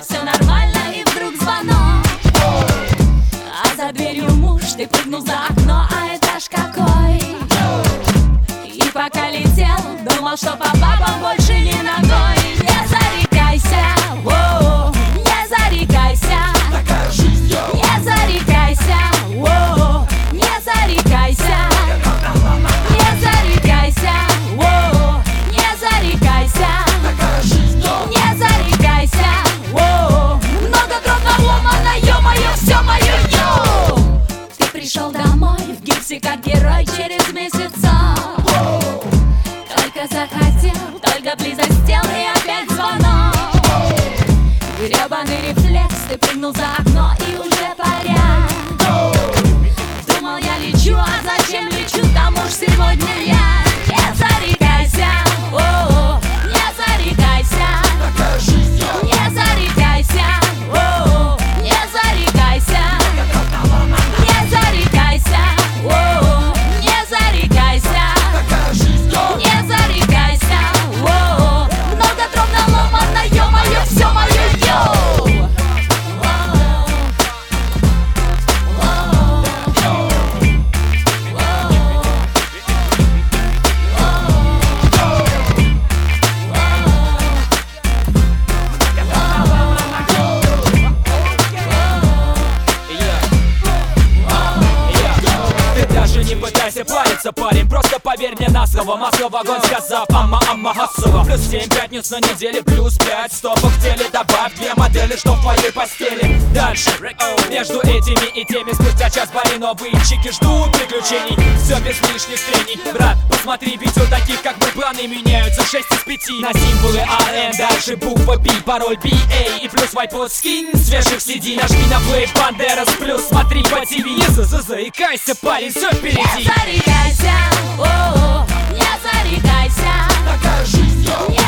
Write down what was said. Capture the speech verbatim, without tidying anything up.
все нормально, и вдруг звонок. А за дверью муж, ты прыгнул за окно, а этаж какой. И пока летел, думал, что по бабам больше ни ногой. Не зарекайся, воу, не зарекайся, такая жизнь, йоу. не зарекайся, воу, не зарекайся, не зарекайся, воу, не зарекайся, Такая жизнь, йоу. не зарекайся, воу. Много дров наломано, ё-моё, все мое, йоу. Ты пришел домой в гипсе как герой через месяцок. Только захотел, только близость тел, и опять звонок. Гребаный рефлекс, ты прыгнул за окно, и уже порядок. Думал, я лечу, а зачем лечу, там уж сегодня я. Не зарекайся, о, не зарекайся, Такая жизнь, йоу. не зарекайся, о, не зарекайся, не зарекайся, о, не зарекайся, Такая жизнь, йоу. не зарекайся, о, много дров наломано, ё-моё, все мое, йоу. Ты даже не пытайся париться, парень, просто поверь мне на слово. Масло в огонь сказав, амма, амма, хассово. Плюс семь пятниц на неделе, плюс пять стопок в теле. Добавь две модели, что в твоей постели. Дальше, между этими и теми, спустя час пари новые чики ждут приключений. Все без лишних трений, брат, посмотри, ведь у таких как мы планы меняются шесть из пяти. На символы ар эн, дальше буква B, пароль би эй и плюс white pod скин свежих си ди. Нажми на плей, Бандерас плюс, смотри по ти ви. Не заикайся, парень, все впереди. Не зарекайся, о, не зарекайся, Такая жизнь, йоу. не